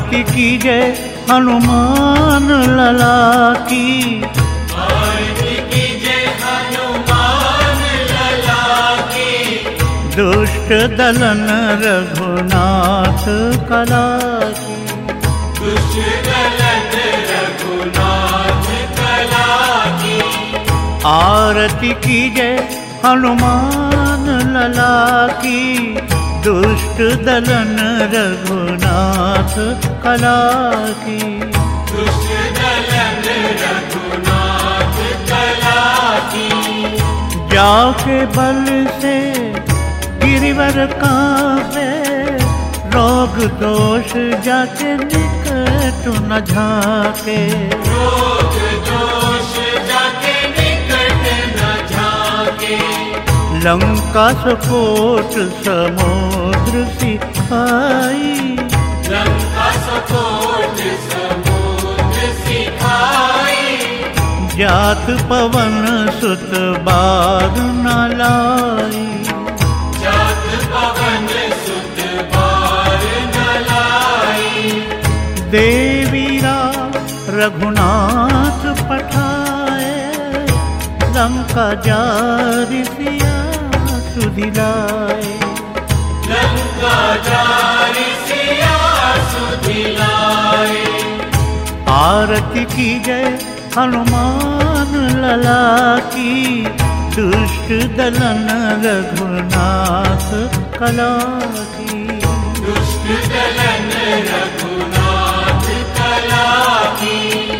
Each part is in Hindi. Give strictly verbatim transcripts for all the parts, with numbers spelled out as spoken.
आरती कीजय हनुमान लला की, आरती कीजय हनुमान लला की, दुष्ट दलन रघुनाथ कला की, दुष्ट दलन रघुनाथ कला की, आरती कीजय हनुमान लला की, दुष्ट दलन रघुनाथ कला की, दुष्ट दलन रघुनाथ कला की, जाके बल से गिरिवर कांपे, रोग दोष जाके निकट न झाके, रोग दोष जाके निकट न झाके, लंका सकोट समुद्र सिखाई, लंका सकोट समुद्र सिखाई, जात पवन सुत बार न लाई, जात पवन सुत बार न लाई, देवीरा रघुनाथ पठाए, लंका जारि सिया सुधिलाए, लंका जारि सिया सुधिलाए, आरती कीजय हनुमान लला की, दुष्ट दलन रघुनाथ कला की, दुष्ट दलन रघुनाथ कला की,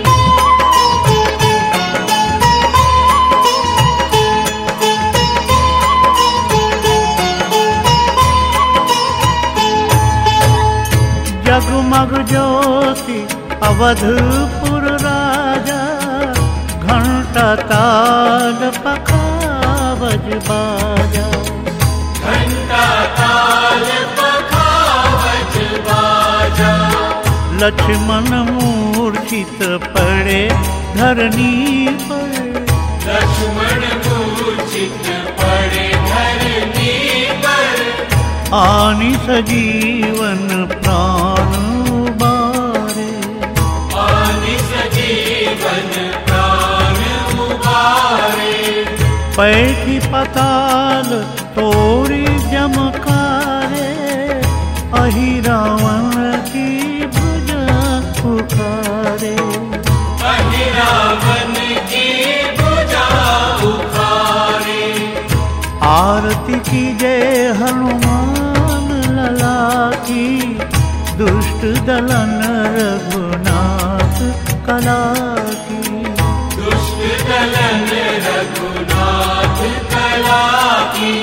जगमग ज्योति अवधपुर राजा, घंटा ताल पखावज बाजा, घंटा ताल पखावज बाजा, लक्ष्मण मूर्छित पड़े धरनी पर, लक्ष्मण मूर्छित पड़े धरनी पर, आनि सजीवन प्राण उबारे, आनि सजीवन प्राण उबारे, पैठी पताल तोरी जमकारे, अहि रावण की भुजा पुकारे, अहि रावण की भुजा उखारे, आरती कीजय हनुमान लला की, दुष्ट दलन रघुनाथ कला की, दुष्ट दलन रघुनाथ कला की,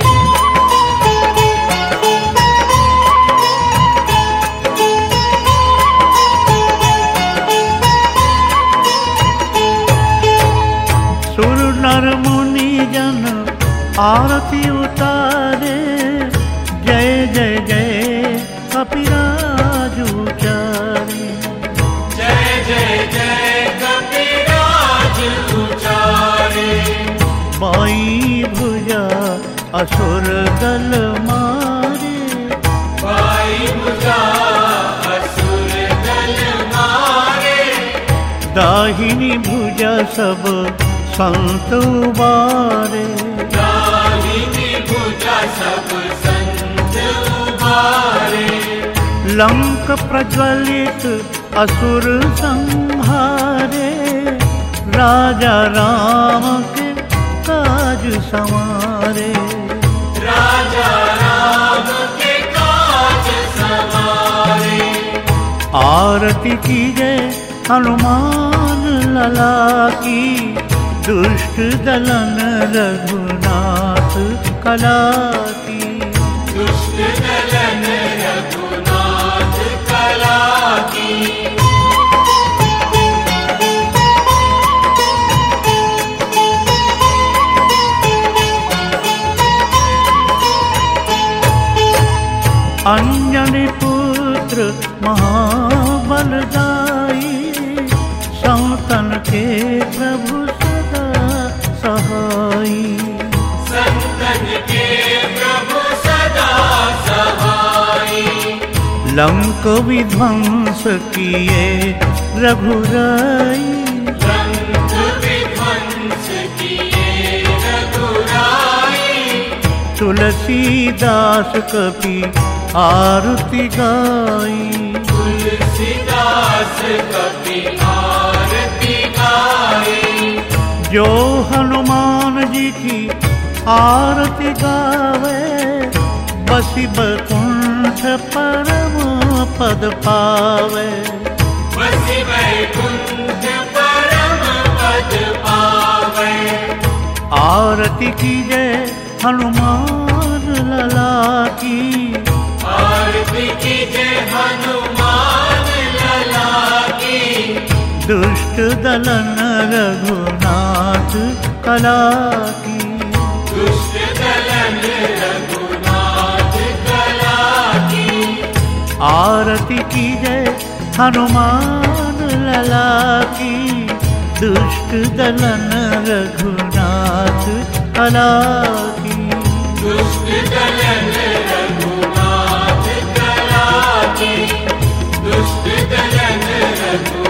सुर नर मुनि जन आरती उतारे, जय जय जय कपिराज उचारे, जय जय जय कपिराज उचारे, बाई भुजा असुर दल मारे, बाई भुजा असुर दल मारे, दाहिनी भुजा सब संत उबारे, दाहिनी भुजा सब संत उबारे, लंक प्रज्वलित असुर संहारे, राजा राम के काज संवारे, राजा राम के काज संवारे, आरती कीजय हनुमान लला की, दुष्ट दलन रघुनाथ कला की, दुष्ट दलन रघुनाथ कला की, अंजनी पुत्र महाबलदाई, संतन के प्रभु सदा सहाई, संतन के प्रभु सदा सहाई, लंक विध्वंस किए रघुराई। लंक विध्वंस किए रघुराई। तुलसीदास कपि आरती गाई। तुलसीदास कपि आरती गाई। जो हनुमान जी की आरती गावे, बसी बैकुंठ परम पद पावे। बसी बैकुंठ परम पद पावे। आरती कीजे हनुमान लला की। आरती कीजे हनुमान लला की। दुष्ट दलन रघुनाथ कला की। दुष्ट दलन रघुनाथ कला की। आरती कीजे हनुमान लला की। दुष्ट दलन रघुनाथ कला की। दुष्ट दलन रघुनाथ कला की। दुष्ट दलन रघुनाथ